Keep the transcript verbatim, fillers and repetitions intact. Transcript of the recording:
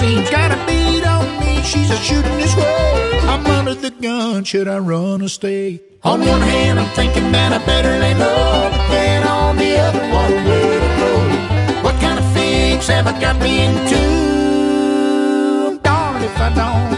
seems. Got a beat on me, she's a shooting this way. I'm under the gun, should I run or stay? On one hand, I'm thinking that I better lay low, but then on the other, what a way to go. What kind of fix have I got me into? I'm darned if I don't